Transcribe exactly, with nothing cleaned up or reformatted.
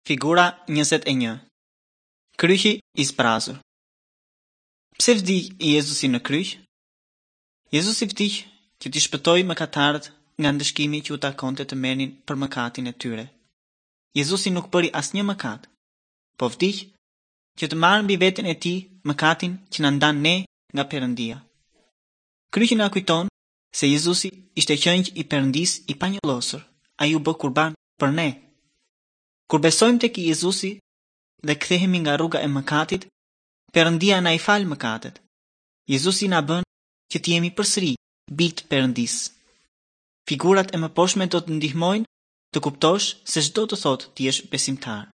Figura njëzet e një. Kryqi i zbrazur. Pse vdiq Jezusi në kryq? Jezusi vdiq që t'i shpëtojë mëkatarët nga ndëshkimi që u takonte të merrnin për mëkatin e tyre. Jezusi nuk bëri asnjë mëkat, po vdiq që të marrë mbi veten e tij mëkatin që na ndan ne nga Perëndia. Kryqi na kujton se Jezusi ishte qenj i Perëndisë i panjollosur. Ai u bë kurban për ne. Kur besojmë tek Jezusi dhe kthehemi nga rruga e mëkatit, Perëndia na i fal mëkatet. Jezusi na bën që të jemi përsëri bijtë Perëndisë. Figurat e mëposhtme do të ndihmojnë të kuptosh se ç'do të thotë të jesh besimtar.